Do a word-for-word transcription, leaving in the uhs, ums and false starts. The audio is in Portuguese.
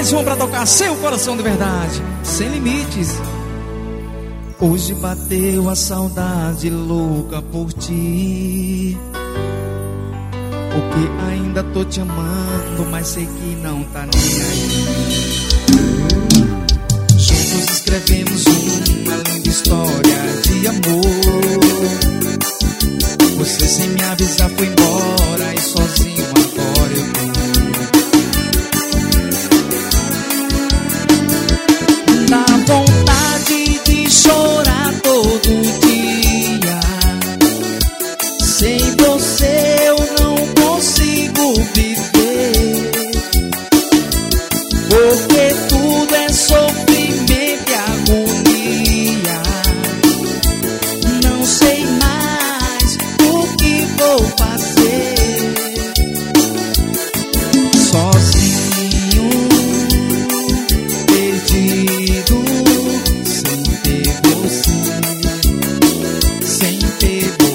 mais uma pra tocar seu coração de verdade, sem limites. Hoje bateu a saudade louca por ti, porque ainda tô te amando, mas sei que não tá nem aí. Juntos escrevemos uma linda história de amor. Você sem me avisar foi embora e sozinho agora eu tô. Dá vontade de chorar todo dia. Sem você eu não consigo viver, porque tudo é sofrimento e agonia. Não sei mais o que vou fazer. Sozinho, perdido, sem ter você, sem ter você.